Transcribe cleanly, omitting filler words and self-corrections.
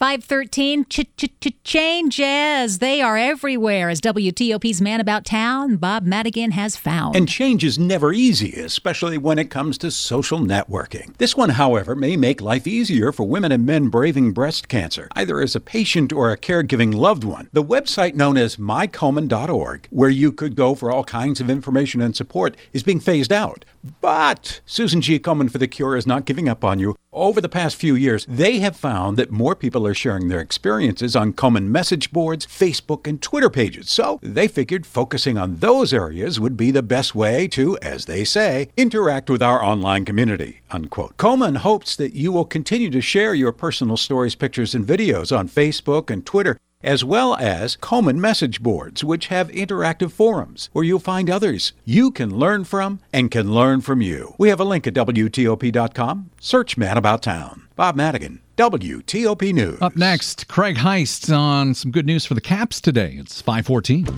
513 changes. They are everywhere, as WTOP's Man About Town, Bob Madigan, has found. And change is never easy, especially when it comes to social networking. This one, however, may make life easier for women and men braving breast cancer, either as a patient or a caregiving loved one. The website known as mykomen.org, where you could go for all kinds of information and support, is being phased out. But Susan G. Komen for the Cure is not giving up on you. Over the past few years, they have found that more people are sharing their experiences on Komen message boards, Facebook, and Twitter pages. So they figured focusing on those areas would be the best way to, as they say, interact with our online community, unquote. Komen hopes that you will continue to share your personal stories, pictures, and videos on Facebook and Twitter, as well as Komen message boards, which have interactive forums where you'll find others you can learn from and can learn from you. We have a link at WTOP.com. Search Man About Town. Bob Madigan, WTOP News. Up next, Craig Heist on some good news for the Caps today. It's 5:14.